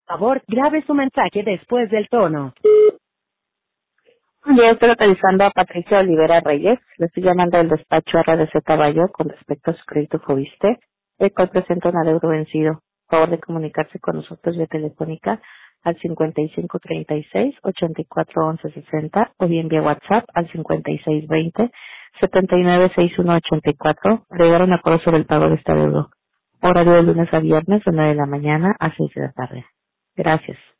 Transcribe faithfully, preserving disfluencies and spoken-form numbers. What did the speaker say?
Por favor, grabe su mensaje después del tono. Yo estoy localizando a Patricia Olivera Reyes. Le estoy llamando del despacho R D Z Caballo con respecto a su crédito Fobiste, el cual presenta un adeudo vencido. Por favor de comunicarse con nosotros vía telefónica al cincuenta y cinco treinta y seis, ochenta y cuatro once sesenta o bien vía WhatsApp al cincuenta y seis veinte, setenta y nueve sesenta y uno ochenta y cuatro para llegar a un acuerdo sobre el pago de este adeudo. Horario de lunes a viernes de nueve de la mañana a seis de la tarde. Gracias.